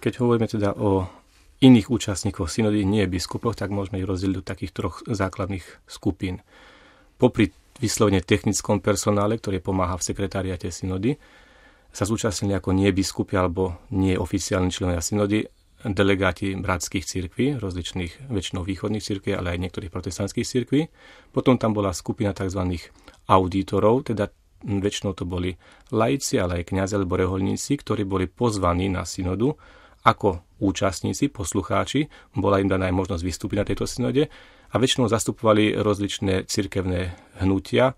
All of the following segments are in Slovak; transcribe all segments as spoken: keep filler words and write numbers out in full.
Keď hovoríme teda o iných účastníkov synody, nie biskupov, tak môžeme ich rozdeliť do takých troch základných skupín. Popri vyslovene technickom personále, ktorý pomáha v sekretariate synody, sa zúčastnili ako nie biskupy alebo nie oficiálni členovia synody, delegáti bratských cirkví, rozličných väčšinou východných cirkví, ale aj niektorých protestantských cirkví. Potom tam bola skupina tzv. Auditorov, teda väčšinou to boli laici, ale aj kňazi alebo rehoľníci, ktorí boli pozvaní na synodu ako účastníci, poslucháči. Bola im daná aj možnosť vystúpiť na tejto synode a väčšinou zastupovali rozličné cirkevné hnutia,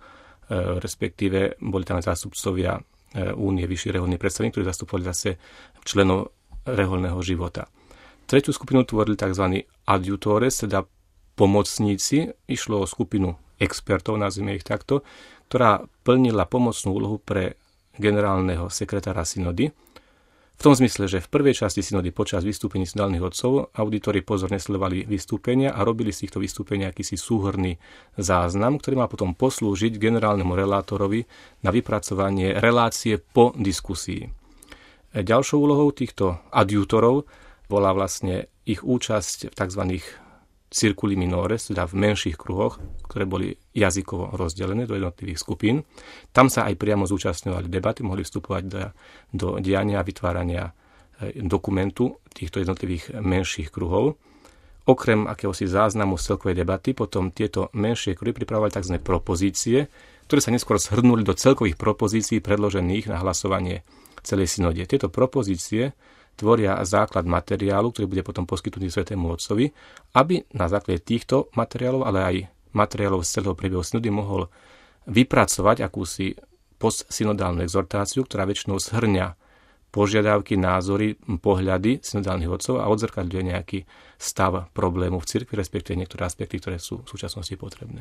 respektíve boli tam zástupcovia Únie vyšších rehoľných predstavení, ktorí zastupovali zase členov rehoľného života. Tretiu skupinu tvorili tzv. Adjutores, teda pomocníci. Išlo o skupinu expertov, nazvime ich takto, ktorá plnila pomocnú úlohu pre generálneho sekretára synody. V tom zmysle, že v prvej časti synody počas vystúpení synodálnych otcov auditori pozorne sledovali vystúpenia a robili z týchto vystúpení akýsi súhrnný záznam, ktorý mal potom poslúžiť generálnemu relátorovi na vypracovanie relácie po diskusii. Ďalšou úlohou týchto adjutorov bola vlastne ich účasť v tzv. Circuli minores, teda v menších kruhoch, ktoré boli jazykovo rozdelené do jednotlivých skupín. Tam sa aj priamo zúčastňovali debaty, mohli vstupovať do, do diania a vytvárania dokumentu týchto jednotlivých menších kruhov. Okrem akéhosi záznamu z celkovej debaty, potom tieto menšie kruhy pripravovali tzv. Propozície, ktoré sa neskôr zhrnuli do celkových propozícií predložených na hlasovanie celej synode. Tieto propozície tvoria základ materiálu, ktorý bude potom poskytnutý Svätému Otcovi, aby na základe týchto materiálov, ale aj materiálov z celého priebehu synody mohol vypracovať akúsi postsynodálnu exhortáciu, ktorá väčšinou zhrňa požiadavky, názory, pohľady synodálnych otcov a odzrkadľuje nejaký stav problému v cirkvi, respektíve niektoré aspekty, ktoré sú v súčasnosti potrebné.